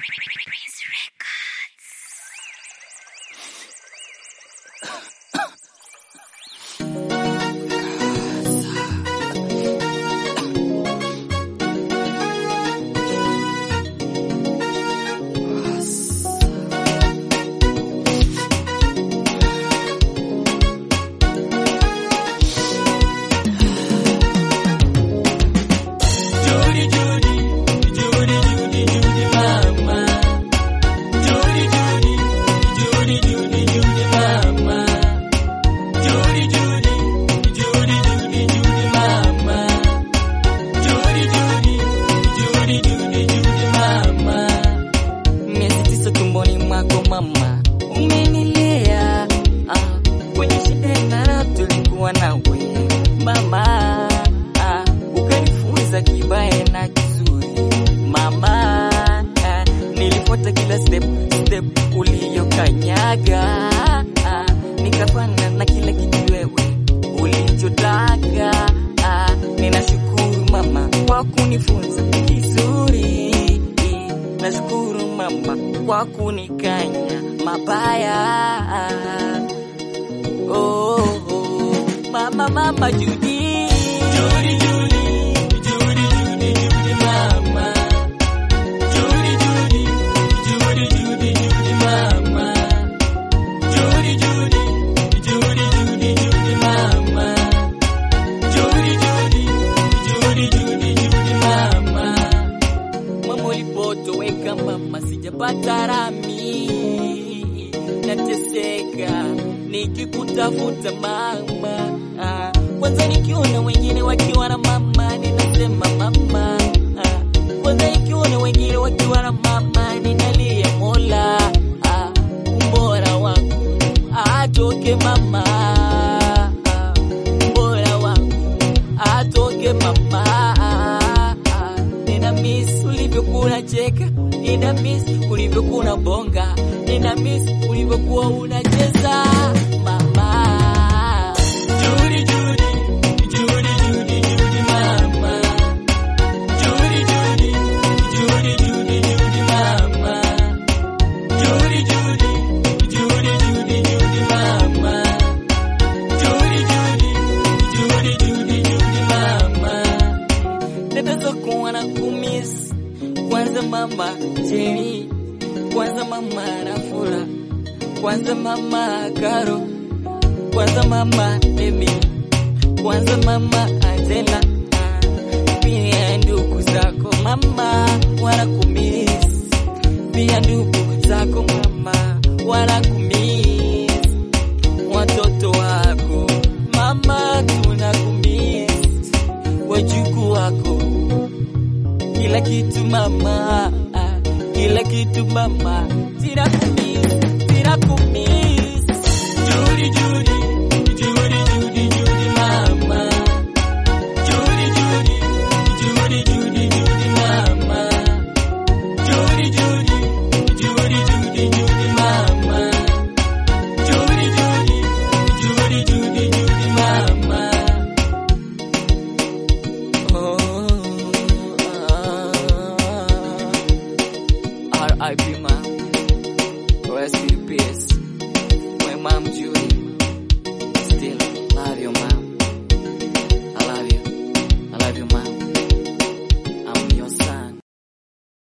step uliyokanyaga, nikafanya na kila kitu wewe ulichotaka. Ninashukuru mama kwa kunifunza vizuri, nashukuru mama kwa kunikanya mabaya. Oh, oh, mama Judy, mama ulipotoweka mama, sijapata rami, nateseka nikikutafuta mama. Kwanza nikiona wengine wakiwa na mama, ninasema mama. Kwanza nikiona wengine wakiwa na mama, ninalia Mola, mbora wangu atoke mama, mbora wangu atoke mama. Nina miss ulivyokuwa cheka, nina miss ulivyokuwa bonga, nina miss ulivyokuwa unacheza mama. Judy, Judy, Judy, Judy, Judy mama. Judy, Judy, Judy, Judy, Judy mama. Judy, Judy, Judy, Judy, Judy mama. Judy, Judy, Judy, Judy, Judy mama. Nataka kuona kumiss kwanza mama Jenny, kwanza mama Rafula, kwanza mama Karo, kwanza mama Emi, kwanza mama Angela, pia ndugu zako mama wanakumiss, pia ndugu zako mama wanakumiss, watoto wako mama tunakumiss, wajukuu wako, kila kitu mama, kila kitu mama, tinakumiss, tinakumiss. Judy, Judy, Judy, Judy, Judy mama. Judy, Judy, Judy, Judy, Judy mama. Judy, Judy, Judy, Judy, Judy mama. Judy, Judy, Judy, Judy, Judy mama. R.I.P. ma, rest in peace.